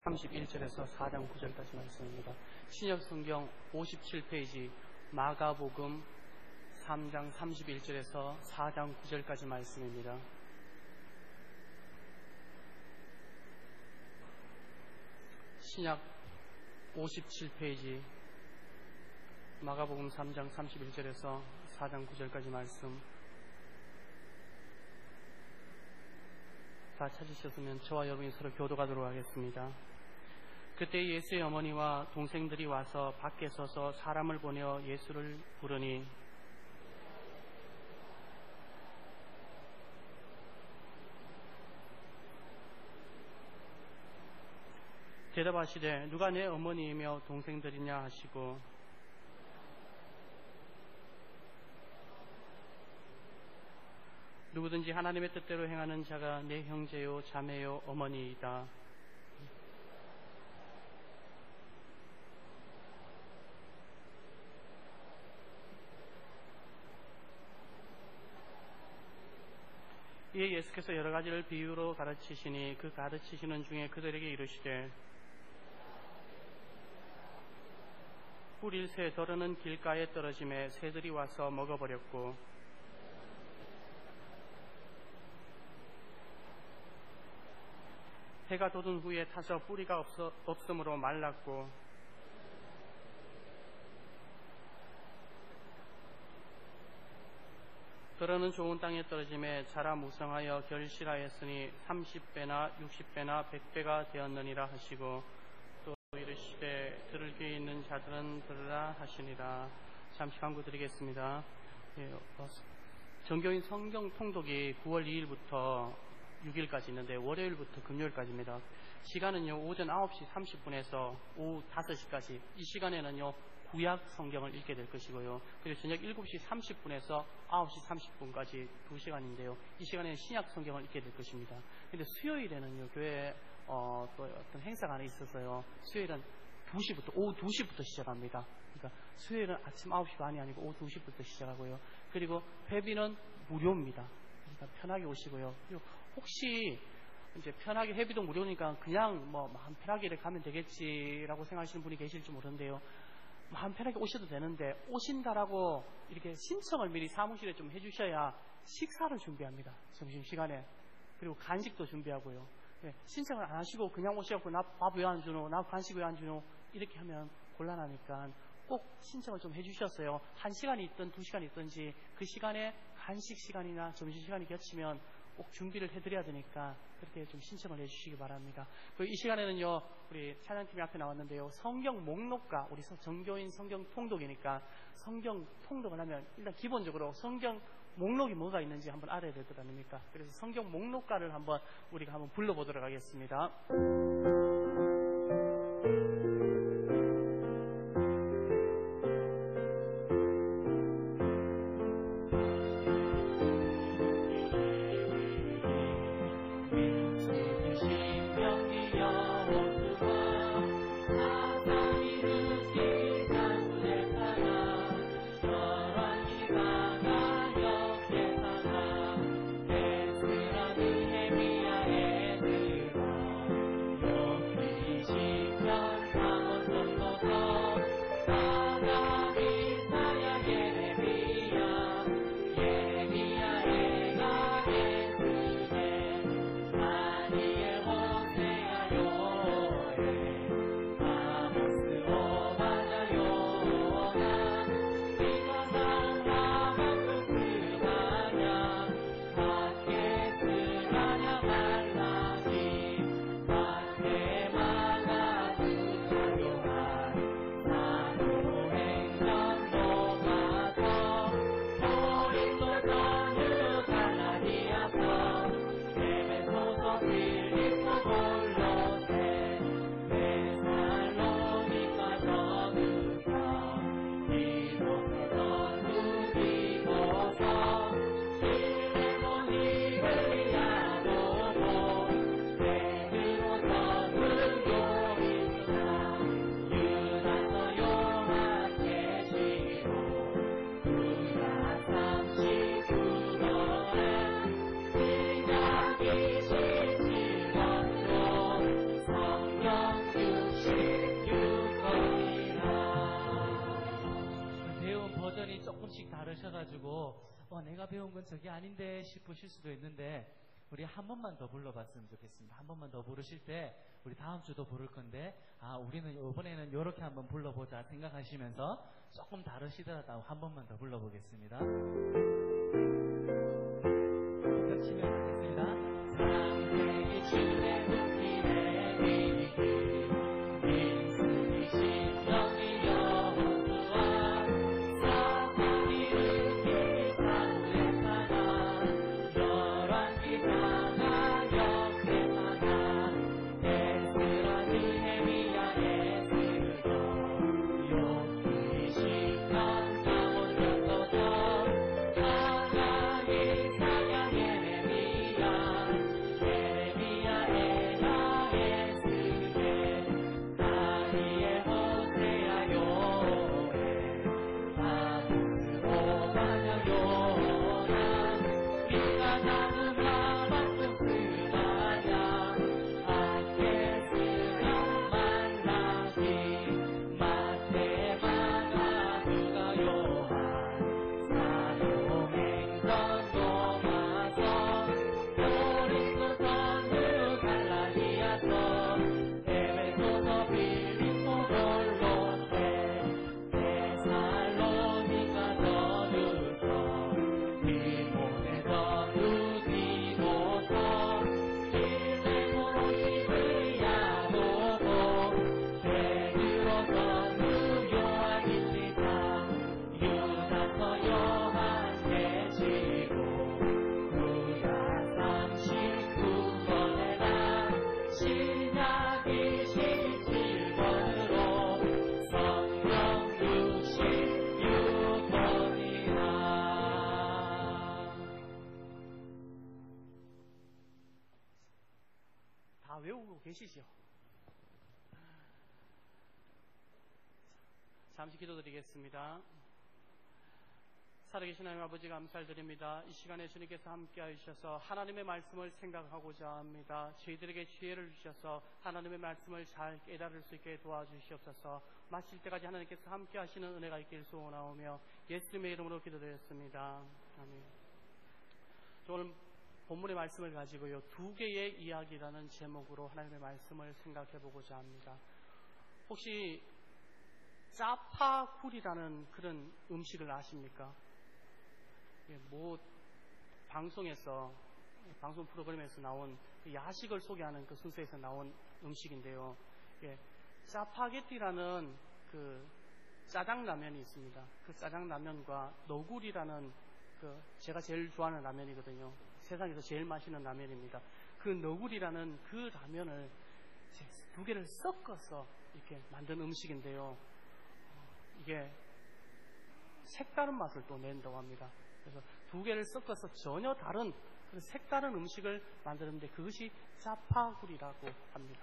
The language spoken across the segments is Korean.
31절에서 4장 9절까지 말씀입니다. 신약 성경 57페이지 마가복음 3장 31절에서 4장 9절까지 말씀입니다. 신약 57페이지 마가복음 3장 31절에서 4장 9절까지 말씀 다 찾으셨으면 저와 여러분이 서로 교도하도록 하겠습니다. 그때 예수의 어머니와 동생들이 와서 밖에 서서 사람을 보내어 예수를 부르니 대답하시되 누가 내 어머니이며 동생들이냐 하시고 누구든지 하나님의 뜻대로 행하는 자가 내 형제요 자매요 어머니이다. 이에 예수께서 여러 가지를 비유로 가르치시니 그 가르치시는 중에 그들에게 이르시되 뿌릴 새 덜어는 길가에 떨어짐에 새들이 와서 먹어버렸고 해가 돋은 후에 타서 뿌리가 없으므로 말랐고 덜어는 좋은 땅에 떨어짐에 자라 무성하여 결실하였으니 30배나 60배나 100배가 되었느니라 하시고 또 이르시되 들을 귀에 있는 자들은 들으라 하시니라. 잠시 광고 드리겠습니다. 정교인 성경 통독이 9월 2일부터 6일까지 있는데 월요일부터 금요일까지입니다. 시간은요 오전 9시 30분에서 오후 5시까지. 이 시간에는요 구약 성경을 읽게 될 것이고요. 그리고 저녁 7시 30분에서 9시 30분까지 2시간인데요. 이 시간에는 신약 성경을 읽게 될 것입니다. 근데 수요일에는요 교회에 또 어떤 행사가 하나 있어서요. 수요일은 2시부터 오후 2시부터 시작합니다. 그러니까 수요일은 아침 9시 반이 아니고 오후 2시부터 시작하고요. 그리고 회비는 무료입니다. 그러니까 편하게 오시고요. 그리고 혹시 이제 편하게 회비도 무료니까 그냥 마음 편하게 이렇게 가면 되겠지라고 생각하시는 분이 계실지 모르는데요. 마음 편하게 오셔도 되는데 오신다라고 이렇게 신청을 미리 사무실에 좀 해주셔야 식사를 준비합니다. 점심시간에. 그리고 간식도 준비하고요. 네, 신청을 안 하시고 그냥 오셔갖고 나 밥 왜 안 주노? 나 간식 왜 안 주노? 이렇게 하면 곤란하니까 꼭 신청을 좀 해주셨어요. 1시간이 있든 2시간이 있든지 그 시간에 간식 시간이나 점심시간이 겹치면 꼭 준비를 해드려야 되니까 그렇게 좀 신청을 해주시기 바랍니다. 그리고 이 시간에는요 우리 찬양팀이 앞에 나왔는데요 성경 목록과 우리 정교인 성경 통독이니까 성경 통독을 하면 일단 기본적으로 성경 목록이 뭐가 있는지 한번 알아야 될 것 아닙니까? 그래서 성경 목록가를 우리가 한번 불러보도록 하겠습니다. 조금씩 다르셔가지고 내가 배운 건 저게 아닌데 싶으실 수도 있는데 우리 한 번만 더 불러봤으면 좋겠습니다. 한 번만 더 부르실 때 우리 다음 주도 부를 건데 우리는 이번에는 이렇게 한번 불러보자 생각하시면서 조금 다르시더라도 한 번만 더 불러보겠습니다. 겹치면 하겠습니다. 삼세기 주의 국민의 위기 민수기 신령이 여호수아 사탄이 일으키기 사무엘하나 열왕기 강한 역대하나 에스라 느헤미야 에스더 욥기 시편 아몬 역도서 하나 이사야 예레미야 에라 에스겔 다니엘 호세아 요엘 아모스 오바냐 요나 미가 나무나 박독스바냐 아케스라 말라기 마테마가 누가 요한 사도행전 로마서 고린도서 갈라디아서 에베소서 빌립보 골로새 데살로니가 전후서 디모데서 루디모서 빌레몬 시브리아도고 베드로서 요한 일리사 유다서 요한 대지고 구약 39번에다 신약 27번으로 성경 66번이라. 다 외우고 계시죠? 잠시 기도드리겠습니다. 살아계신 하나님 아버지 감사드립니다. 이 시간에 주님께서 함께하여 주셔서 하나님의 말씀을 생각하고자 합니다. 저희들에게 지혜를 주셔서 하나님의 말씀을 잘 깨달을 수 있게 도와주시옵소서. 마칠 때까지 하나님께서 함께하시는 은혜가 있길 소원하오며 예수님의 이름으로 기도드렸습니다. 아멘. 오늘 본문의 말씀을 가지고요, 두 개의 이야기라는 제목으로 하나님의 말씀을 생각해보고자 합니다. 혹시 짜파구리라는 그런 음식을 아십니까? 방송에서, 방송 프로그램에서 나온 야식을 소개하는 그 순서에서 나온 음식인데요. 짜파게티라는 그 짜장라면이 있습니다. 그 짜장라면과 너구리라는 제가 제일 좋아하는 라면이거든요. 세상에서 제일 맛있는 라면입니다. 그 너구리라는 그 라면을 두 개를 섞어서 이렇게 만든 음식인데요. 이게 색다른 맛을 또 낸다고 합니다. 그래서 두 개를 섞어서 전혀 다른 색다른 음식을 만드는데 그것이 짜파구리라고 합니다.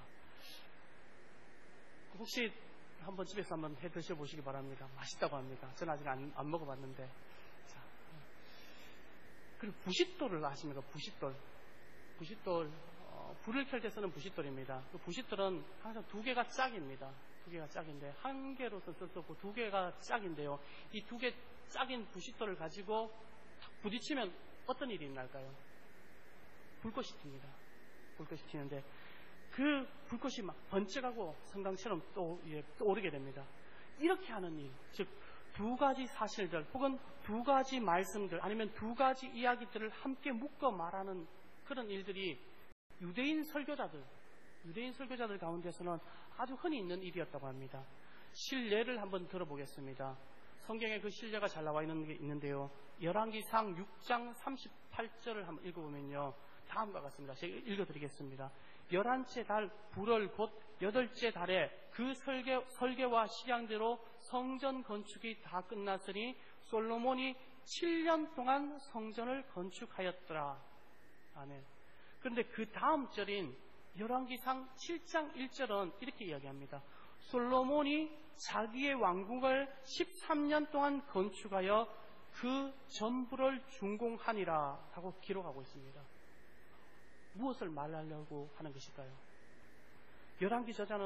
혹시 한번 집에서 한번 해 드셔보시기 바랍니다. 맛있다고 합니다. 저는 아직 안 먹어봤는데. 자, 그리고 부싯돌을 아십니까? 부싯돌, 불을 켤 때 쓰는 부싯돌입니다. 그 부싯돌은 항상 두 개가 짝입니다. 두 개가 짝인데 한 개로서 썼었고 두 개가 짝인데요. 이 두 개 짝인 부싯돌을 가지고 부딪히면 어떤 일이 일어날까요? 불꽃이 튑니다. 불꽃이 튀는데 그 불꽃이 막 번쩍하고 성강처럼 또 오르게 됩니다. 이렇게 하는 일, 즉 두 가지 사실들 혹은 두 가지 말씀들 아니면 두 가지 이야기들을 함께 묶어 말하는 그런 일들이 유대인 설교자들 가운데서는 아주 흔히 있는 일이었다고 합니다. 실례를 한번 들어보겠습니다. 성경에 그 실례가 잘 나와 있는 게 있는데요. 열왕기상 6장 38절을 한번 읽어보면요, 다음과 같습니다. 제가 읽어드리겠습니다. 11째 달 불월 곧 8째 달에 그 설계와 식양대로 성전 건축이 다 끝났으니 솔로몬이 7년 동안 성전을 건축하였더라. 아멘. 그런데 그 다음 절인 열왕기상 7장 1절은 이렇게 이야기합니다. 솔로몬이 자기의 왕궁을 13년 동안 건축하여 그 전부를 준공하니라 하고 기록하고 있습니다. 무엇을 말하려고 하는 것일까요? 열왕기 저자는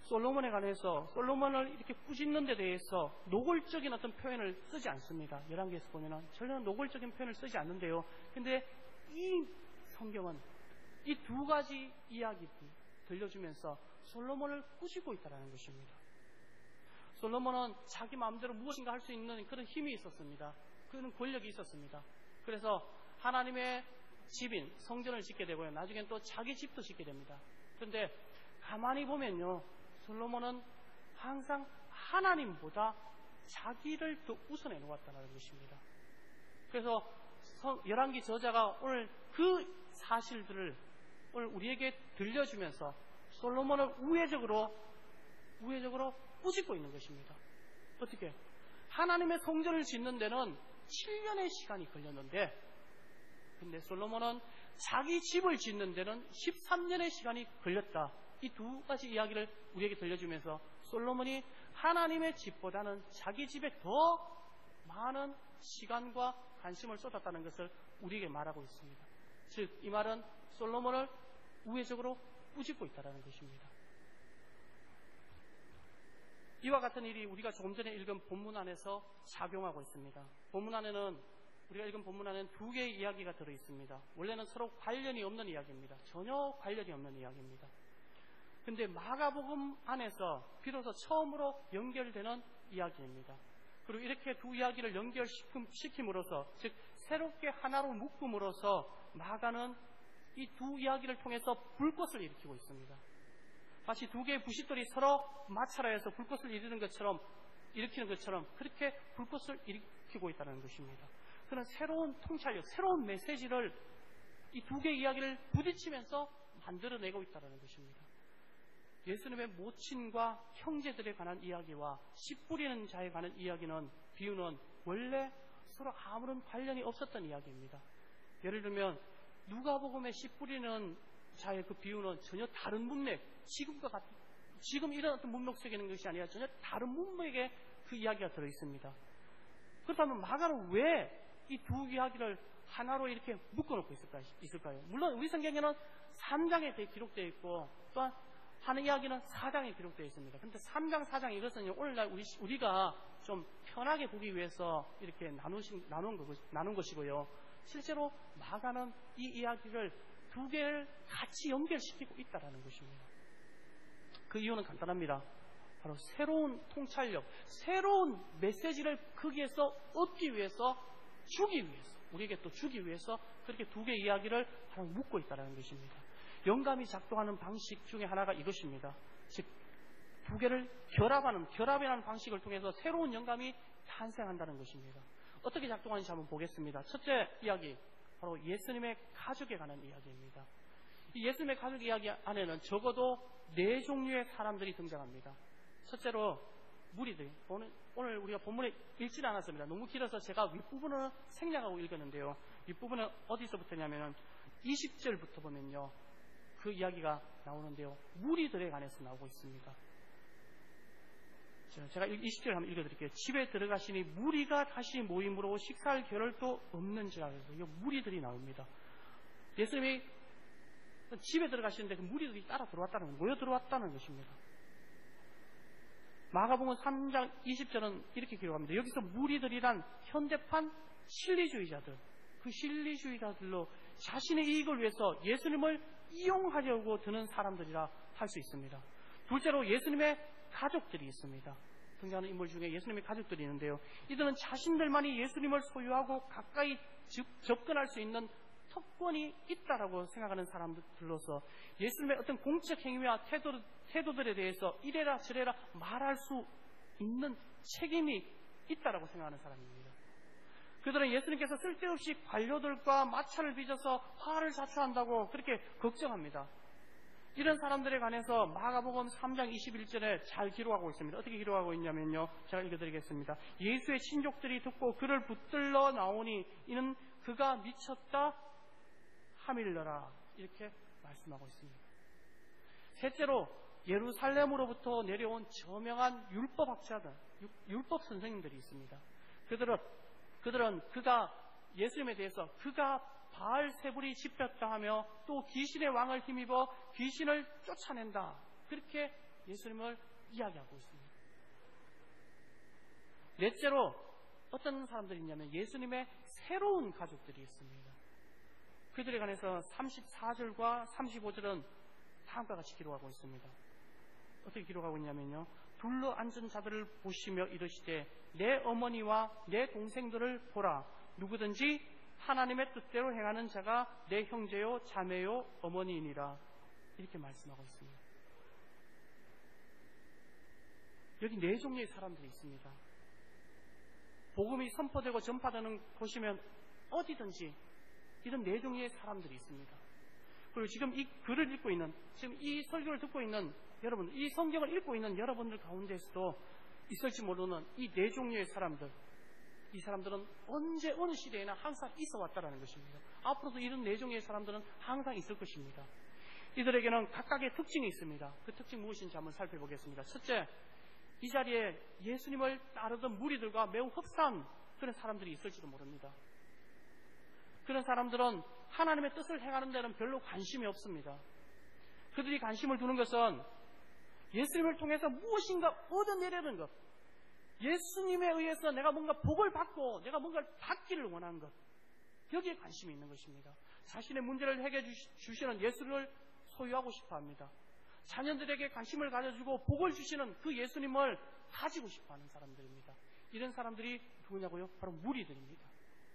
솔로몬에 관해서 솔로몬을 이렇게 꾸짖는 데 대해서 노골적인 어떤 표현을 쓰지 않습니다. 열왕기에서 보면은 전혀 노골적인 표현을 쓰지 않는데요. 근데 이 성경은 이 두 가지 이야기를 들려주면서 솔로몬을 꾸짖고 있다는 것입니다. 솔로몬은 자기 마음대로 무엇인가 할 수 있는 그런 힘이 있었습니다. 그런 권력이 있었습니다. 그래서 하나님의 집인 성전을 짓게 되고요. 나중엔 또 자기 집도 짓게 됩니다. 그런데 가만히 보면요, 솔로몬은 항상 하나님보다 자기를 더 우선해 놓았다는 것입니다. 그래서 열왕기 저자가 오늘 그 사실들을 오늘 우리에게 들려주면서 솔로몬을 우회적으로 꾸짖고 있는 것입니다. 어떻게? 하나님의 성전을 짓는 데는 7년의 시간이 걸렸는데, 근데 솔로몬은 자기 집을 짓는 데는 13년의 시간이 걸렸다. 이 두 가지 이야기를 우리에게 들려주면서 솔로몬이 하나님의 집보다는 자기 집에 더 많은 시간과 관심을 쏟았다는 것을 우리에게 말하고 있습니다. 즉, 이 말은 솔로몬을 우회적으로 꾸짖고 있다는 것입니다. 이와 같은 일이 우리가 조금 전에 읽은 본문 안에서 작용하고 있습니다. 우리가 읽은 본문 안에는 두 개의 이야기가 들어있습니다. 원래는 서로 관련이 없는 이야기입니다. 전혀 관련이 없는 이야기입니다. 근데 마가복음 안에서 비로소 처음으로 연결되는 이야기입니다. 그리고 이렇게 두 이야기를 연결시킴으로써, 즉 새롭게 하나로 묶음으로써 마가는 이 두 이야기를 통해서 불꽃을 일으키고 있습니다. 마치 두 개의 부싯돌이 서로 마찰하여서 불꽃을 일으키는 것처럼 그렇게 불꽃을 일으키고 있다는 것입니다. 그런 새로운 통찰력, 새로운 메시지를 이 두 개의 이야기를 부딪히면서 만들어내고 있다는 것입니다. 예수님의 모친과 형제들에 관한 이야기와 씨 뿌리는 자에 관한 비유는 원래 서로 아무런 관련이 없었던 이야기입니다. 예를 들면 누가복음의 씨 뿌리는 자의 그 비유는 전혀 다른 문맥, 지금 이런 어떤 문맥 속에 있는 것이 아니라 전혀 다른 문맥에 그 이야기가 들어있습니다. 그렇다면 마가는 왜 이 두 이야기를 하나로 이렇게 묶어놓고 있을까요? 물론 우리 성경에는 3장에 기록되어 있고 또한 하는 이야기는 4장에 기록되어 있습니다. 그런데 3장, 4장 이것은 오늘날 우리가 좀 편하게 보기 위해서 이렇게 나눈 것이고요. 실제로 마가는 이 이야기를 두 개를 같이 연결시키고 있다는 것입니다. 그 이유는 간단합니다. 바로 새로운 통찰력, 새로운 메시지를 거기에서 얻기 위해서, 우리에게 또 주기 위해서 그렇게 두 개의 이야기를 바로 묶고 있다는 것입니다. 영감이 작동하는 방식 중에 하나가 이것입니다. 즉, 두 개를 결합이라는 방식을 통해서 새로운 영감이 탄생한다는 것입니다. 어떻게 작동하는지 한번 보겠습니다. 첫째 이야기, 바로 예수님의 가족에 관한 이야기입니다. 이 예수님의 가족 이야기 안에는 적어도 4종류의 사람들이 등장합니다. 첫째로 무리들. 오늘 우리가 본문에 읽지는 않았습니다. 너무 길어서 제가 윗부분을 생략하고 읽었는데요. 윗부분은 어디서부터냐면 20절부터 보면요, 그 이야기가 나오는데요, 무리들에 관해서 나오고 있습니다. 제가 20절 한번 읽어드릴게요. 집에 들어가시니 무리가 다시 모임으로 식사할 겨를도 없는지라 해서 이 무리들이 나옵니다. 예수님이 집에 들어가시는데 그 무리들이 따라 들어왔다는, 모여 들어왔다는 것입니다. 마가복음 3장 20절은 이렇게 기록합니다. 여기서 무리들이란 현대판 실리주의자들, 그 실리주의자들로 자신의 이익을 위해서 예수님을 이용하려고 드는 사람들이라 할 수 있습니다. 둘째로 예수님의 가족들이 있습니다. 등장하는 인물 중에 예수님의 가족들이 있는데요, 이들은 자신들만이 예수님을 소유하고 가까이 접근할 수 있는 특권이 있다라고 생각하는 사람들로서 예수님의 어떤 공적 행위와 태도들에 대해서 이래라 저래라 말할 수 있는 책임이 있다라고 생각하는 사람입니다. 그들은 예수님께서 쓸데없이 관료들과 마찰을 빚어서 화를 자초한다고 그렇게 걱정합니다. 이런 사람들에 관해서 마가복음 3장 21절에 잘 기록하고 있습니다. 어떻게 기록하고 있냐면요, 제가 읽어드리겠습니다. 예수의 친족들이 듣고 그를 붙들러 나오니 이는 그가 미쳤다 하밀러라, 이렇게 말씀하고 있습니다. 셋째로 예루살렘으로부터 내려온 저명한 율법학자들, 율법 선생님들이 있습니다. 그들은 그가 예수님에 대해서 그가 바알세불이 집혔다 하며 또 귀신의 왕을 힘입어 귀신을 쫓아낸다, 그렇게 예수님을 이야기하고 있습니다. 넷째로 어떤 사람들이 있냐면 예수님의 새로운 가족들이 있습니다. 그들에 관해서 34절과 35절은 다음과 같이 기록하고 있습니다. 어떻게 기록하고 있냐면요. 둘러 앉은 자들을 보시며 이르시되 내 어머니와 내 동생들을 보라. 누구든지 하나님의 뜻대로 행하는 자가 내 형제요 자매요 어머니이니라. 이렇게 말씀하고 있습니다. 여기 네 종류의 사람들이 있습니다. 복음이 선포되고 전파되는 곳이면 어디든지 이런 네 종류의 사람들이 있습니다. 그리고 지금 이 글을 읽고 있는, 지금 이 설교를 듣고 있는 여러분, 이 성경을 읽고 있는 여러분들 가운데서도 있을지 모르는 이 네 종류의 사람들, 이 사람들은 언제 어느 시대에나 항상 있어 왔다라는 것입니다. 앞으로도 이런 네 종류의 사람들은 항상 있을 것입니다. 이들에게는 각각의 특징이 있습니다. 그 특징 무엇인지 한번 살펴보겠습니다. 첫째, 이 자리에 예수님을 따르던 무리들과 매우 흡사한 그런 사람들이 있을지도 모릅니다. 그런 사람들은 하나님의 뜻을 행하는 데는 별로 관심이 없습니다. 그들이 관심을 두는 것은 예수님을 통해서 무엇인가 얻어내려는 것, 예수님에 의해서 내가 뭔가 복을 받고 내가 뭔가를 받기를 원하는 것, 여기에 관심이 있는 것입니다. 자신의 문제를 해결해 주시는 예수를 소유하고 싶어합니다. 자녀들에게 관심을 가져주고 복을 주시는 그 예수님을 가지고 싶어하는 사람들입니다. 이런 사람들이 누구냐고요? 바로 무리들입니다.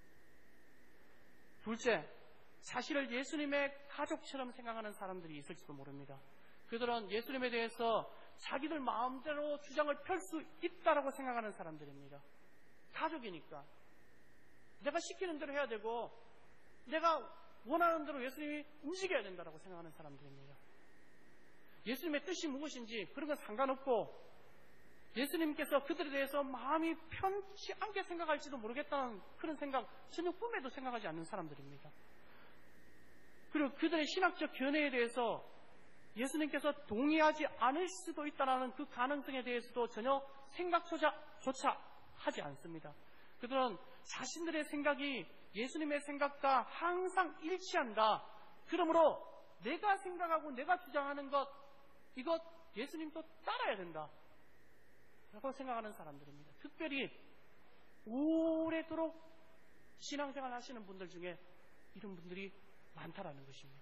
둘째, 사실을 예수님의 가족처럼 생각하는 사람들이 있을지도 모릅니다. 그들은 예수님에 대해서 자기들 마음대로 주장을 펼 수 있다라고 생각하는 사람들입니다. 가족이니까 내가 시키는 대로 해야 되고 내가 원하는 대로 예수님이 움직여야 된다라고 생각하는 사람들입니다. 예수님의 뜻이 무엇인지 그런 건 상관없고 예수님께서 그들에 대해서 마음이 편치 않게 생각할지도 모르겠다는 그런 생각, 전혀 꿈에도 생각하지 않는 사람들입니다. 그리고 그들의 신학적 견해에 대해서 예수님께서 동의하지 않을 수도 있다는 그 가능성에 대해서도 전혀 생각조차 하지 않습니다. 그들은 자신들의 생각이 예수님의 생각과 항상 일치한다. 그러므로 내가 생각하고 내가 주장하는 것, 이것 예수님도 따라야 된다 라고 생각하는 사람들입니다. 특별히 오래도록 신앙생활 하시는 분들 중에 이런 분들이 많다라는 것입니다.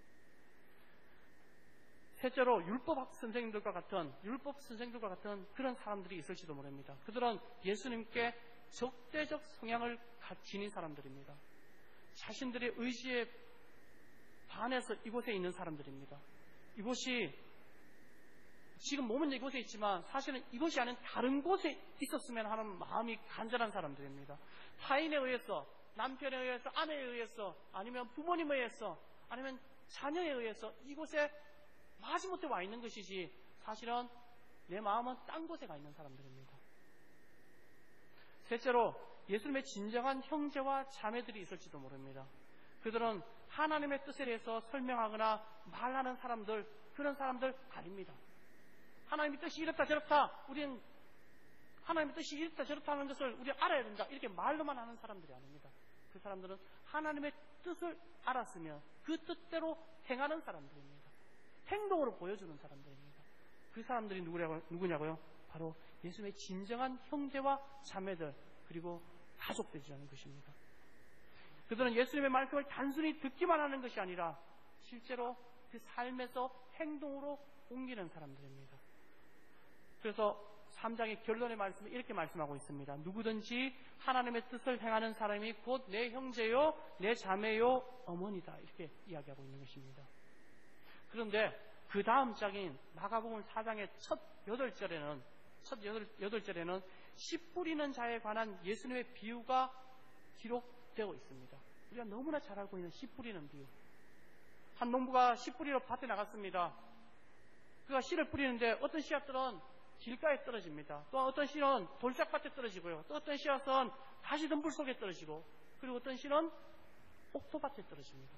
셋째로 율법 선생들과 같은 그런 사람들이 있을지도 모릅니다. 그들은 예수님께 적대적 성향을 지닌 사람들입니다. 자신들의 의지에 반해서 이곳에 있는 사람들입니다. 이곳이 지금 몸은 이곳에 있지만 사실은 이곳이 아닌 다른 곳에 있었으면 하는 마음이 간절한 사람들입니다. 타인에 의해서, 남편에 의해서, 아내에 의해서, 아니면 부모님에 의해서, 아니면 자녀에 의해서 이곳에 마지못해 와 있는 것이지 사실은 내 마음은 딴 곳에 가 있는 사람들입니다. 셋째로 예수님의 진정한 형제와 자매들이 있을지도 모릅니다. 그들은 하나님의 뜻에 대해서 설명하거나 말하는 사람들, 그런 사람들 아닙니다. 하나님의 뜻이 이렇다 저렇다, 우리는 하나님의 뜻이 이렇다 저렇다 하는 것을 우리가 알아야 된다, 이렇게 말로만 하는 사람들이 아닙니다. 그 사람들은 하나님의 뜻을 알았으면 그 뜻대로 행하는 사람들입니다. 행동으로 보여주는 사람들입니다. 그 사람들이 누구냐고요? 바로 예수님의 진정한 형제와 자매들, 그리고 가족들이라는 것입니다. 그들은 예수님의 말씀을 단순히 듣기만 하는 것이 아니라 실제로 그 삶에서 행동으로 옮기는 사람들입니다. 그래서 3장의 결론의 말씀을 이렇게 말씀하고 있습니다. 누구든지 하나님의 뜻을 행하는 사람이 곧 내 형제요, 내 자매요, 어머니다. 이렇게 이야기하고 있는 것입니다. 그런데 그 다음 장인 마가복음 4장의 첫 8절에는 씨 뿌리는 자에 관한 예수님의 비유가 기록되어 있습니다. 우리가 너무나 잘 알고 있는 씨 뿌리는 비유. 한 농부가 씨 뿌리러 밭에 나갔습니다. 그가 씨를 뿌리는데 어떤 씨앗들은 길가에 떨어집니다. 또 어떤 씨는 돌짝밭에 떨어지고요. 또 어떤 씨앗은 다시 덤불 속에 떨어지고, 그리고 어떤 씨는 옥토밭에 떨어집니다.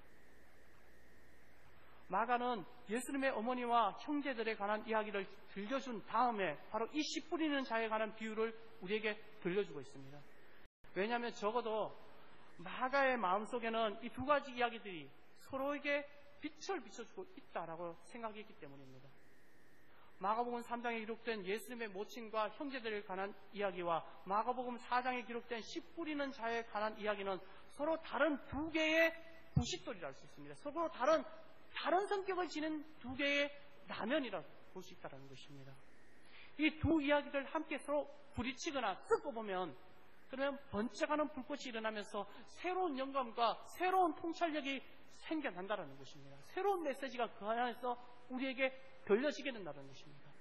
마가는 예수님의 어머니와 형제들에 관한 이야기를 들려준 다음에 바로 이 씨 뿌리는 자에 관한 비유를 우리에게 들려주고 있습니다. 왜냐하면 적어도 마가의 마음속에는 이 두 가지 이야기들이 서로에게 빛을 비춰주고 있다라고 생각했기 때문입니다. 마가복음 3장에 기록된 예수님의 모친과 형제들에 관한 이야기와 마가복음 4장에 기록된 씨 뿌리는 자에 관한 이야기는 서로 다른 두 개의 부싯돌이라 할 수 있습니다. 서로 다른 성격을 지닌 두 개의 라면이라 볼 수 있다는 것입니다. 이 두 이야기를 함께 서로 부딪히거나 섞어 보면 그러면 번쩍하는 불꽃이 일어나면서 새로운 영감과 새로운 통찰력이 생겨난다는 것입니다. 새로운 메시지가 그 안에서 우리에게 들려지게 된다는 것입니다.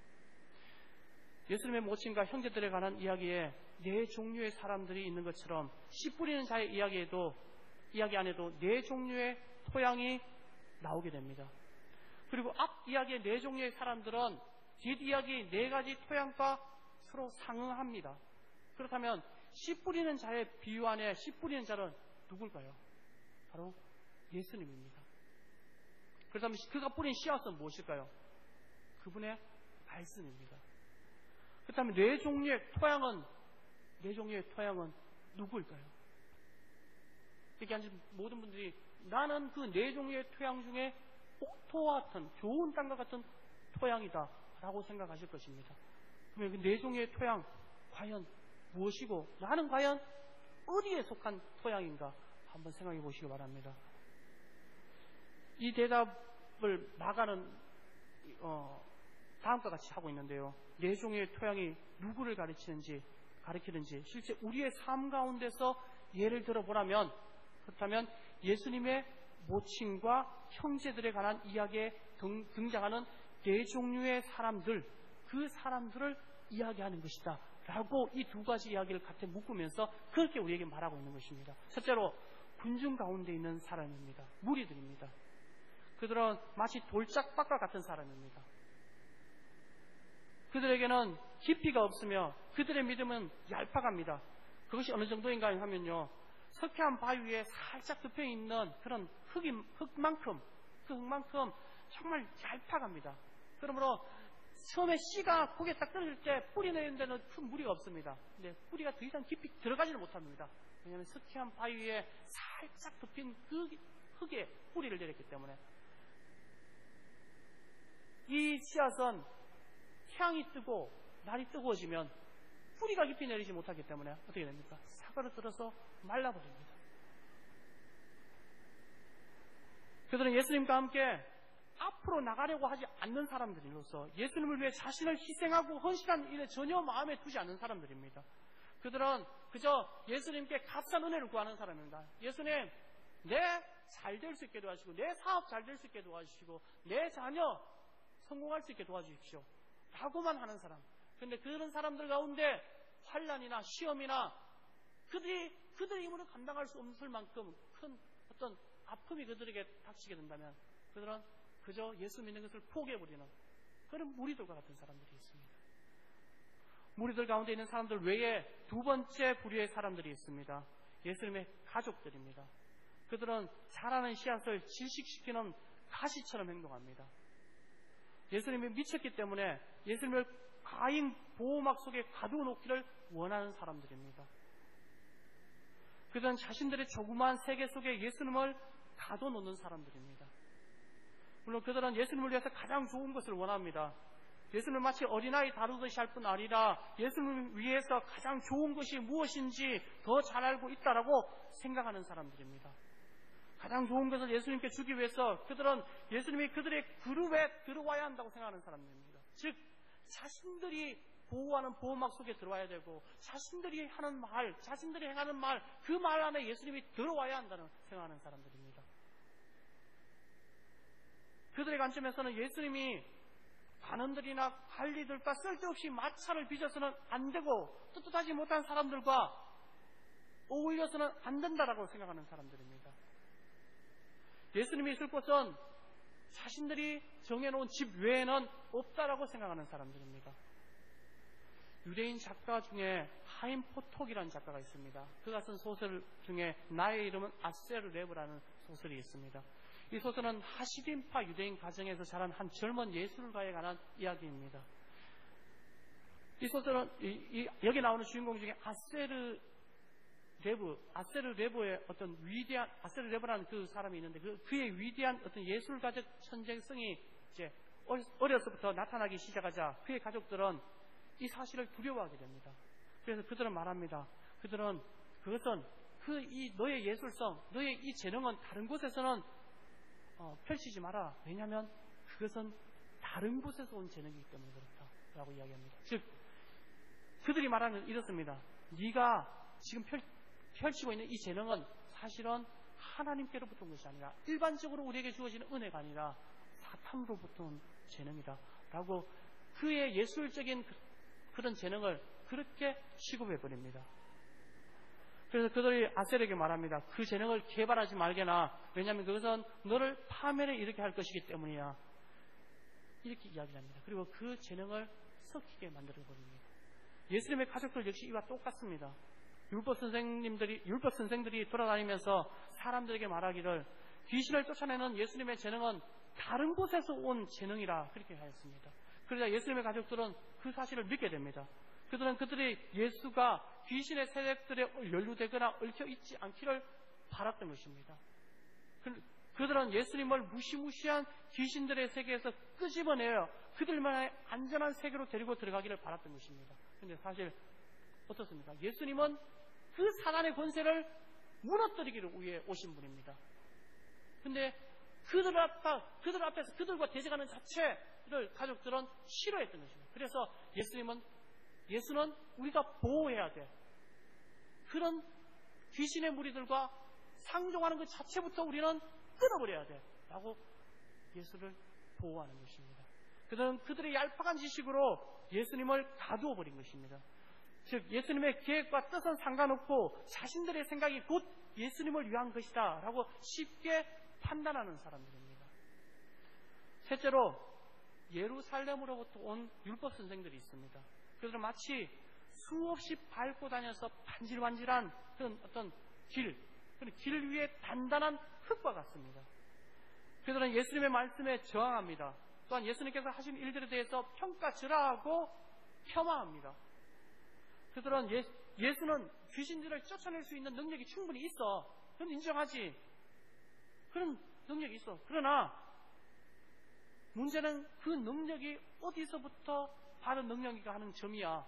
예수님의 모친과 형제들에 관한 이야기에 네 종류의 사람들이 있는 것처럼 씨 뿌리는 자의 이야기 안에도 네 종류의 토양이 나오게 됩니다. 그리고 앞 이야기의 네 종류의 사람들은 뒷 이야기 네 가지 토양과 서로 상응합니다. 그렇다면 씨 뿌리는 자의 비유 안에 씨 뿌리는 자는 누굴까요? 바로 예수님입니다. 그렇다면 그가 뿌린 씨앗은 무엇일까요? 그분의 말씀입니다. 그렇다면 네 종류의 토양은 누구일까요? 이렇게 앉은 모든 분들이 나는 그 네 종류의 토양 중에 옥토와 같은 좋은 땅과 같은 토양이다 라고 생각하실 것입니다. 그러면 그 네 종류의 토양 과연 무엇이고 나는 과연 어디에 속한 토양인가 한번 생각해 보시기 바랍니다. 이 대답을 마가는 다음과 같이 하고 있는데요. 네 종류의 토양이 누구를 가리키는지 실제 우리의 삶 가운데서 예를 들어보라면 그렇다면 예수님의 모친과 형제들에 관한 이야기에 등장하는 네 종류의 사람들, 그 사람들을 이야기하는 것이다 라고 이 두 가지 이야기를 같이 묶으면서 그렇게 우리에게 말하고 있는 것입니다. 첫째로 군중 가운데 있는 사람입니다. 무리들입니다. 그들은 마치 돌짝밭과 같은 사람입니다. 그들에게는 깊이가 없으며 그들의 믿음은 얄팍합니다. 그것이 어느 정도인가 하면요, 석회암 바위 위에 살짝 덮여있는 그런 흙만큼 정말 얄팍합니다. 그러므로 처음에 씨가 거기에 딱 떨어질 때 뿌리 내리는 데는 큰 무리가 없습니다. 근데 뿌리가 더 이상 깊이 들어가지는 못합니다. 왜냐하면 석회암 바위 위에 살짝 덮인 그 흙에 뿌리를 내렸기 때문에. 이 씨앗은 태양이 뜨고 날이 뜨거워지면 뿌리가 깊이 내리지 못하기 때문에 어떻게 됩니까? 사그러들어서 말라버립니다. 그들은 예수님과 함께 앞으로 나가려고 하지 않는 사람들로서 예수님을 위해 자신을 희생하고 헌신한 일에 전혀 마음에 두지 않는 사람들입니다. 그들은 그저 예수님께 값싼 은혜를 구하는 사람입니다. 예수님, 내 잘 될 수 있게 도와주시고 내 사업 잘 될 수 있게 도와주시고 내 자녀 성공할 수 있게 도와주십시오 라고만 하는 사람. 그런데 그런 사람들 가운데 환난이나 시험이나 그들의 힘으로 감당할 수 없을 만큼 큰 어떤 아픔이 그들에게 닥치게 된다면 그들은 그저 예수 믿는 것을 포기해버리는 그런 무리들과 같은 사람들이 있습니다. 무리들 가운데 있는 사람들 외에 두 번째 부류의 사람들이 있습니다. 예수님의 가족들입니다. 그들은 자라는 씨앗을 질식시키는 가시처럼 행동합니다. 예수님이 미쳤기 때문에 예수님을 가인 보호막 속에 가두어 놓기를 원하는 사람들입니다. 그들은 자신들의 조그마한 세계 속에 예수님을 가둬 놓는 사람들입니다. 물론 그들은 예수님을 위해서 가장 좋은 것을 원합니다. 예수님을 마치 어린아이 다루듯이 할 뿐 아니라 예수님을 위해서 가장 좋은 것이 무엇인지 더 잘 알고 있다라고 생각하는 사람들입니다. 가장 좋은 것을 예수님께 주기 위해서 그들은 예수님이 그들의 그룹에 들어와야 한다고 생각하는 사람들입니다. 즉 자신들이 보호하는 보호막 속에 들어와야 되고 자신들이 하는 말, 자신들이 행하는 말, 그 말 안에 예수님이 들어와야 한다는 생각하는 사람들입니다. 그들의 관점에서는 예수님이 관원들이나 관리들과 쓸데없이 마찰을 빚어서는 안 되고 떳떳하지 못한 사람들과 어울려서는 안 된다라고 생각하는 사람들입니다. 예수님이 있을 곳은 자신들이 정해놓은 집 외에는 없다라고 생각하는 사람들입니다. 유대인 작가 중에 하임 포톡이라는 작가가 있습니다. 그가 쓴 소설 중에 나의 이름은 아세르레브라는 소설이 있습니다. 이 소설은 하시딘파 유대인 가정에서 자란 한 젊은 예술가에 관한 이야기입니다. 이 소설은 여기 나오는 주인공 중에 아세르레브의 어떤 아세르레브라는 그 사람이 있는데 그의 위대한 어떤 예술가적 천재성이 이제 어려서부터 나타나기 시작하자 그의 가족들은 이 사실을 두려워하게 됩니다. 그래서 그들은 말합니다. 그것은 너의 예술성, 너의 이 재능은 다른 곳에서는 펼치지 마라. 왜냐하면 그것은 다른 곳에서 온 재능이기 때문에 그렇다라고 이야기합니다. 즉 그들이 말하는 이렇습니다. 네가 지금 펼치고 있는 이 재능은 사실은 하나님께로부터 온 것이 아니라 일반적으로 우리에게 주어지는 은혜가 아니라 사탄으로부터 온 재능이다 라고 그의 예술적인 그런 재능을 그렇게 취급해버립니다. 그래서 그들이 아셀에게 말합니다. 그 재능을 개발하지 말게나. 왜냐하면 그것은 너를 파멸에 이르게 할 것이기 때문이야. 이렇게 이야기합니다. 그리고 그 재능을 썩히게 만들어버립니다. 예수님의 가족들 역시 이와 똑같습니다. 율법 선생들이 돌아다니면서 사람들에게 말하기를 귀신을 쫓아내는 예수님의 재능은 다른 곳에서 온 재능이라 그렇게 하였습니다. 그러자 예수님의 가족들은 그 사실을 믿게 됩니다. 그들이 예수가 귀신의 세력들에 연루되거나 얽혀 있지 않기를 바랐던 것입니다. 그들은 예수님을 무시무시한 귀신들의 세계에서 끄집어내어 그들만의 안전한 세계로 데리고 들어가기를 바랐던 것입니다. 그런데 사실 어떻습니까? 예수님은 그 사단의 권세를 무너뜨리기를 위해 오신 분입니다. 그런데 그들 앞에서 그들과 대적하는 자체를 가족들은 싫어했던 것입니다. 그래서 예수는 우리가 보호해야 돼. 그런 귀신의 무리들과 상종하는 것 자체부터 우리는 끊어버려야 돼. 라고 예수를 보호하는 것입니다. 그들은 그들의 얄팍한 지식으로 예수님을 가두어 버린 것입니다. 즉 예수님의 계획과 뜻은 상관없고 자신들의 생각이 곧 예수님을 위한 것이다 라고 쉽게 판단하는 사람들입니다. 셋째로 예루살렘으로부터 온 율법 선생들이 있습니다. 그들은 마치 수없이 밟고 다녀서 반질반질한 그런 어떤 길 위에 단단한 흙과 같습니다. 그들은 예수님의 말씀에 저항합니다. 또한 예수님께서 하신 일들에 대해서 평가절하하고 폄하합니다. 그들은 예수는 귀신들을 쫓아낼 수 있는 능력이 충분히 있어. 그건 인정하지. 그런 능력이 있어. 그러나 문제는 그 능력이 어디서부터 받은 능력인가 하는 점이야.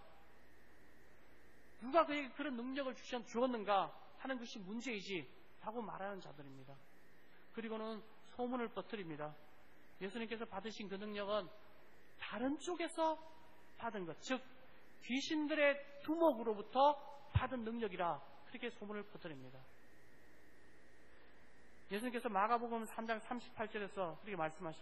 누가 그에게 그런 능력을 주었는가 하는 것이 문제이지 라고 말하는 자들입니다. 그리고는 소문을 퍼뜨립니다. 예수님께서 받으신 그 능력은 다른 쪽에서 받은 것, 즉 귀신들의 두목으로부터 받은 능력이라 그렇게 소문을 퍼뜨립니다. 예수님께서 마가복음 3장 38절에서 그렇게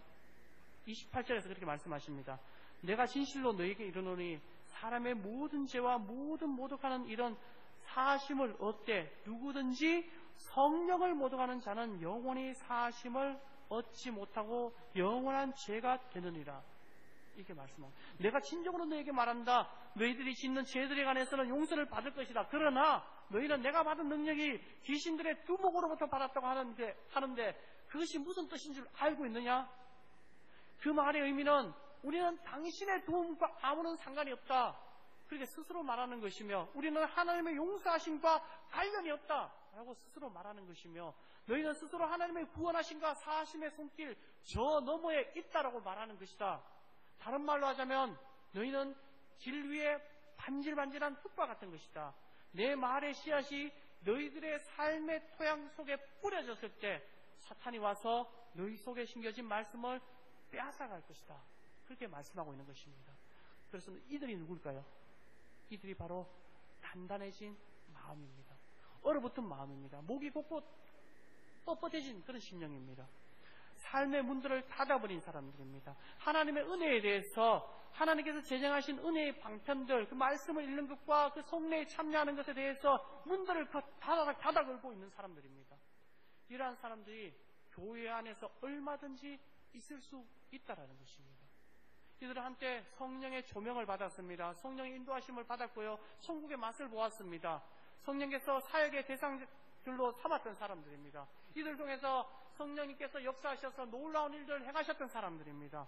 28절에서 그렇게 말씀하십니다. 내가 진실로 너에게 이르노니 사람의 모든 죄와 모든 모독하는 이런 사하심을 얻되 누구든지 성령을 모독하는 자는 영원히 사하심을 얻지 못하고 영원한 죄가 되느니라. 이렇게 말씀합니다. 내가 진정으로 너에게 말한다. 너희들이 짓는 죄들에 관해서는 용서를 받을 것이다. 그러나 너희는 내가 받은 능력이 귀신들의 두목으로부터 받았다고 하는데 그것이 무슨 뜻인 줄 알고 있느냐? 그 말의 의미는 우리는 당신의 도움과 아무런 상관이 없다. 그렇게 스스로 말하는 것이며 우리는 하나님의 용서하심과 관련이 없다 라고 스스로 말하는 것이며 너희는 스스로 하나님의 구원하심과 사하심의 손길 저 너머에 있다라고 말하는 것이다. 다른 말로 하자면 너희는 길 위에 반질반질한 흙과 같은 것이다. 내 말의 씨앗이 너희들의 삶의 토양 속에 뿌려졌을 때 사탄이 와서 너희 속에 심겨진 말씀을 빼앗아갈 것이다. 그렇게 말씀하고 있는 것입니다. 그래서 이들이 누굴까요? 이들이 바로 단단해진 마음입니다. 얼어붙은 마음입니다. 목이 곧곧 뻣뻣해진 그런 심령입니다. 삶의 문들을 닫아버린 사람들입니다. 하나님의 은혜에 대해서 하나님께서 제정하신 은혜의 방편들, 그 말씀을 읽는 것과 그 성례에 참여하는 것에 대해서 문들을 닫아 걸고 있는 사람들입니다. 이러한 사람들이 교회 안에서 얼마든지 있을 수 있다라는 것입니다. 이들은 한때 성령의 조명을 받았습니다. 성령의 인도하심을 받았고요. 천국의 맛을 보았습니다. 성령께서 사역의 대상들로 삼았던 사람들입니다. 이들 중에서 성령님께서 역사하셔서 놀라운 일들을 행하셨던 사람들입니다.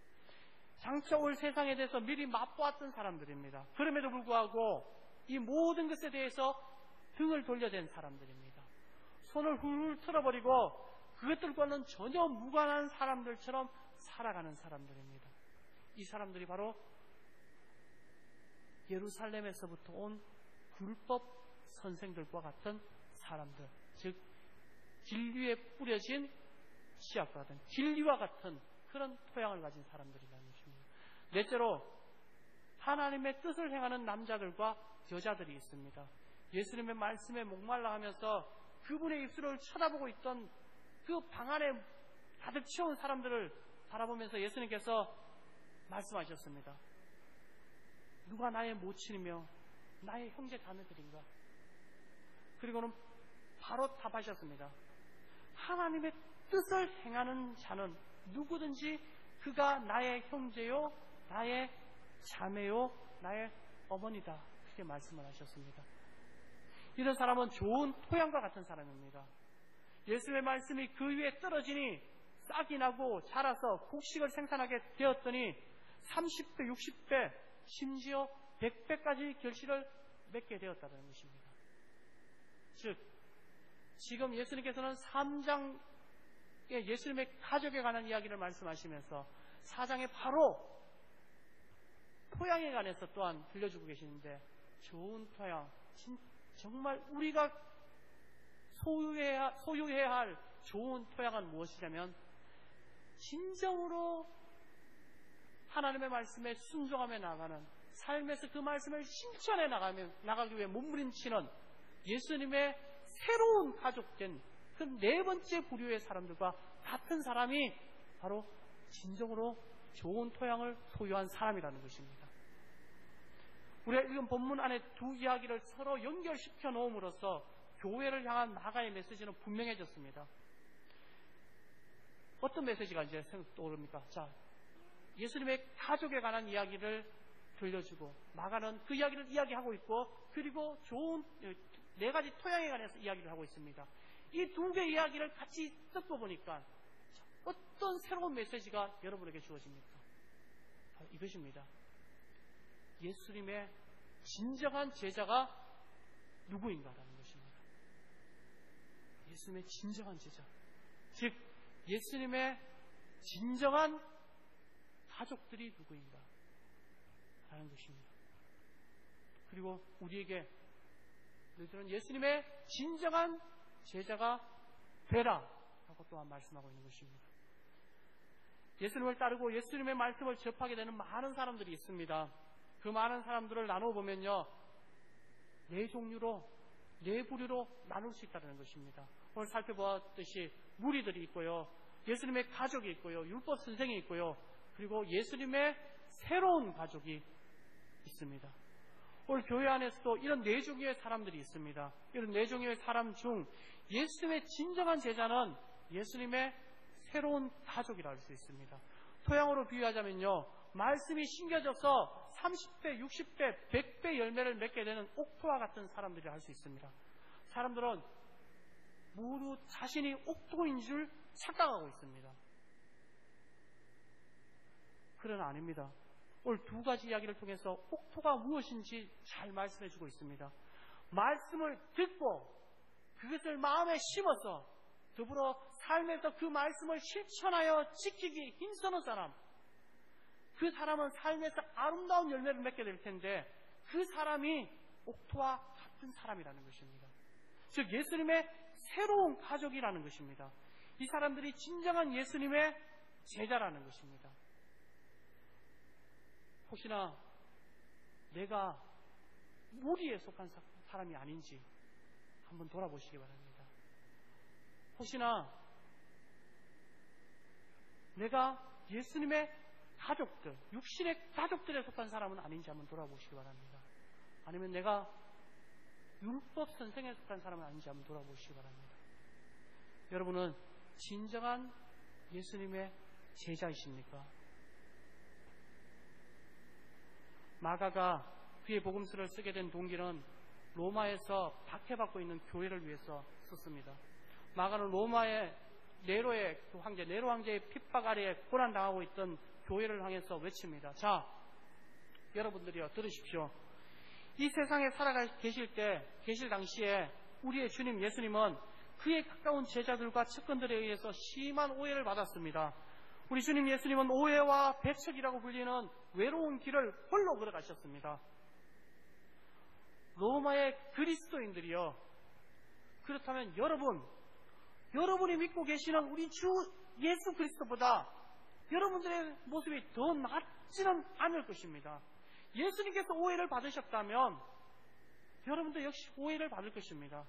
장차 올 세상에 대해서 미리 맛보았던 사람들입니다. 그럼에도 불구하고 이 모든 것에 대해서 등을 돌려댄 사람들입니다. 손을 훌훌 틀어버리고 그것들과는 전혀 무관한 사람들처럼 살아가는 사람들입니다. 이 사람들이 바로 예루살렘에서부터 온 율법 선생들과 같은 사람들, 즉 진리에 뿌려진 씨앗과 같은, 진리와 같은 그런 토양을 가진 사람들이라는 것입니다. 넷째로 하나님의 뜻을 행하는 남자들과 여자들이 있습니다. 예수님의 말씀에 목말라 하면서 그분의 입술을 쳐다보고 있던 그 방 안에 가득 채운 사람들을 바라보면서 예수님께서 말씀하셨습니다. 누가 나의 모친이며 나의 형제 자매들인가? 그리고는 바로 답하셨습니다. 하나님의 뜻을 행하는 자는 누구든지 그가 나의 형제요, 나의 자매요, 나의 어머니다. 그렇게 말씀을 하셨습니다. 이런 사람은 좋은 토양과 같은 사람입니다. 예수님의 말씀이 그 위에 떨어지니 싹이 나고 자라서 곡식을 생산하게 되었더니 30배, 60배, 심지어 100배까지 결실을 맺게 되었다는 것입니다. 즉, 지금 예수님께서는 3장의 예수님의 가족에 관한 이야기를 말씀하시면서 4장에 바로 토양에 관해서 또한 들려주고 계시는데, 좋은 토양, 정말 우리가 소유해야 할 좋은 토양은 무엇이냐면 진정으로 하나님의 말씀에 순종하며 나가는, 삶에서 그 말씀을 실천해 나가기 위해 몸부림치는 예수님의 새로운 가족된 그 네 번째 부류의 사람들과 같은 사람이 바로 진정으로 좋은 토양을 소유한 사람이라는 것입니다. 우리가 읽은 본문 안에 두 이야기를 서로 연결시켜 놓음으로써 교회를 향한 마가의 메시지는 분명해졌습니다. 어떤 메시지가 이제 떠오릅니까? 자, 예수님의 가족에 관한 이야기를 들려주고 마가는 그 이야기를 이야기하고 있고, 그리고 좋은 네 가지 토양에 관해서 이야기를 하고 있습니다. 이 두 개의 이야기를 같이 듣고 보니까 어떤 새로운 메시지가 여러분에게 주어집니까? 바로 이것입니다. 예수님의 진정한 제자가 누구인가라는 것입니다. 예수님의 진정한 제자, 즉 예수님의 진정한 가족들이 누구인가 라는 것입니다. 그리고 우리에게 너희들은 예수님의 진정한 제자가 되라 라고 또한 말씀하고 있는 것입니다. 예수님을 따르고 예수님의 말씀을 접하게 되는 많은 사람들이 있습니다. 그 많은 사람들을 나눠보면요, 네 종류로, 네 부류로 나눌 수 있다는 것입니다. 오늘 살펴보았듯이 무리들이 있고요, 예수님의 가족이 있고요, 율법 선생이 있고요, 그리고 예수님의 새로운 가족이 있습니다. 오늘 교회 안에서도 이런 네 종류의 사람들이 있습니다. 이런 네 종류의 사람 중 예수님의 진정한 제자는 예수님의 새로운 가족이라 할 수 있습니다. 토양으로 비유하자면요, 말씀이 심겨져서 30배, 60배, 100배 열매를 맺게 되는 옥토와 같은 사람들이 할 수 있습니다. 사람들은 모두 자신이 옥토인 줄 착각하고 있습니다. 그러나 아닙니다. 오늘 두 가지 이야기를 통해서 옥토가 무엇인지 잘 말씀해주고 있습니다. 말씀을 듣고 그것을 마음에 심어서 더불어 삶에서 그 말씀을 실천하여 지키기 힘쓰는 사람, 그 사람은 삶에서 아름다운 열매를 맺게 될 텐데 그 사람이 옥토와 같은 사람이라는 것입니다. 즉 예수님의 새로운 가족이라는 것입니다. 이 사람들이 진정한 예수님의 제자라는 것입니다. 혹시나 내가 무리에 속한 사람이 아닌지 한번 돌아보시기 바랍니다. 혹시나 내가 예수님의 가족들, 육신의 가족들에 속한 사람은 아닌지 한번 돌아보시기 바랍니다. 아니면 내가 율법 선생에 속한 사람은 아닌지 한번 돌아보시기 바랍니다. 여러분은 진정한 예수님의 제자이십니까? 마가가 그의 복음서를 쓰게 된 동기는 로마에서 박해받고 있는 교회를 위해서 썼습니다. 마가는 로마의 네로의 그 황제, 네로 황제의 핍박 아래에 고난당하고 있던 교회를 향해서 외칩니다. 자, 여러분들이요, 들으십시오. 이 세상에 살아 계실 당시에 우리의 주님 예수님은 그의 가까운 제자들과 측근들에 의해서 심한 오해를 받았습니다. 우리 주님 예수님은 오해와 배척이라고 불리는 외로운 길을 홀로 걸어가셨습니다. 로마의 그리스도인들이요. 그렇다면 여러분이 믿고 계시는 우리 주 예수 그리스도보다 여러분들의 모습이 더 낫지는 않을 것입니다. 예수님께서 오해를 받으셨다면 여러분도 역시 오해를 받을 것입니다.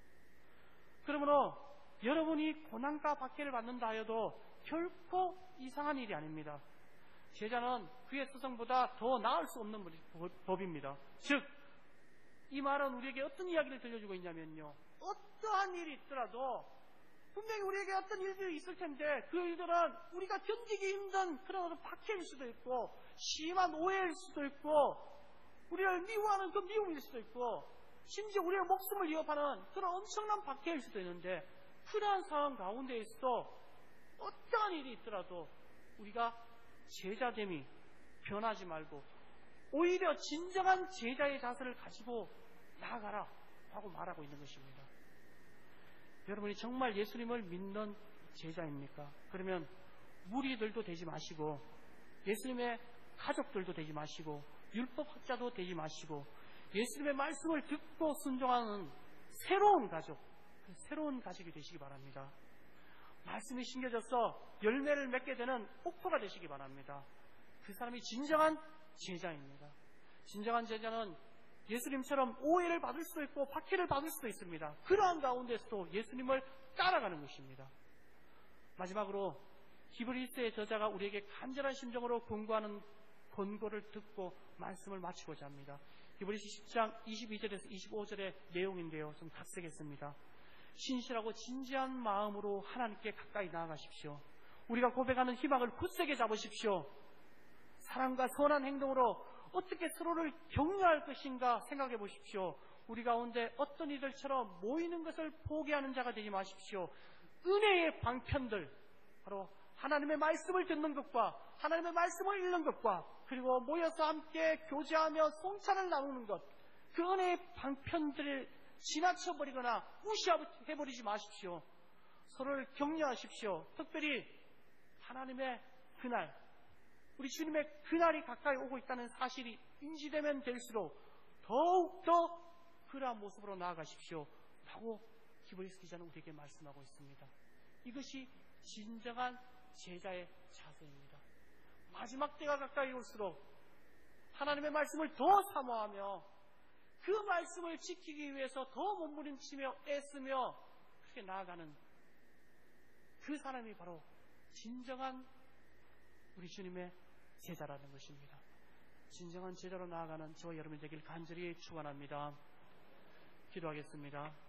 그러므로 여러분이 고난과 박해를 받는다 하여도 결코 이상한 일이 아닙니다. 제자는 그의 스승보다 더 나을 수 없는 법입니다. 즉, 이 말은 우리에게 어떤 이야기를 들려주고 있냐면요. 어떠한 일이 있더라도 분명히 우리에게 어떤 일들이 있을 텐데 그 일들은 우리가 견디기 힘든 그런 박해일 수도 있고 심한 오해일 수도 있고 우리를 미워하는 그 미움일 수도 있고 심지어 우리의 목숨을 위협하는 그런 엄청난 박해일 수도 있는데 그러한 상황 가운데에서도 어떠한 일이 있더라도 우리가 제자됨이 변하지 말고 오히려 진정한 제자의 자세를 가지고 나아가라 하고 말하고 있는 것입니다. 여러분이 정말 예수님을 믿는 제자입니까? 그러면 무리들도 되지 마시고 예수님의 가족들도 되지 마시고 율법학자도 되지 마시고 예수님의 말씀을 듣고 순종하는 새로운 가족, 새로운 가족이 되시기 바랍니다. 말씀이 심겨져서 열매를 맺게 되는 폭포가 되시기 바랍니다. 그 사람이 진정한 제자입니다. 진정한 제자는 예수님처럼 오해를 받을 수도 있고 박해를 받을 수도 있습니다. 그러한 가운데서도 예수님을 따라가는 것입니다. 마지막으로 히브리서의 저자가 우리에게 간절한 심정으로 권고하는 권고를 듣고 말씀을 마치고자 합니다. 히브리서 10장 22절에서 25절의 내용인데요. 좀 각색했습니다. 신실하고 진지한 마음으로 하나님께 가까이 나아가십시오. 우리가 고백하는 희망을 굳세게 잡으십시오. 사랑과 선한 행동으로 어떻게 서로를 격려할 것인가 생각해 보십시오. 우리 가운데 어떤 이들처럼 모이는 것을 포기하는 자가 되지 마십시오. 은혜의 방편들, 바로 하나님의 말씀을 듣는 것과 하나님의 말씀을 읽는 것과 그리고 모여서 함께 교제하며 송찬을 나누는 것, 그 은혜의 방편들을 지나쳐버리거나 무시해버리지 마십시오. 서로를 격려하십시오. 특별히 하나님의 그날, 우리 주님의 그날이 가까이 오고 있다는 사실이 인지되면 될수록 더욱더 그러한 모습으로 나아가십시오 라고 히브리서 기자는 우리에게 말씀하고 있습니다. 이것이 진정한 제자의 자세입니다. 마지막 때가 가까이 올수록 하나님의 말씀을 더 사모하며 그 말씀을 지키기 위해서 더 몸부림치며 애쓰며 그렇게 나아가는 그 사람이 바로 진정한 우리 주님의 제자라는 것입니다. 진정한 제자로 나아가는 저와 여러분이 되길 간절히 축원합니다. 기도하겠습니다.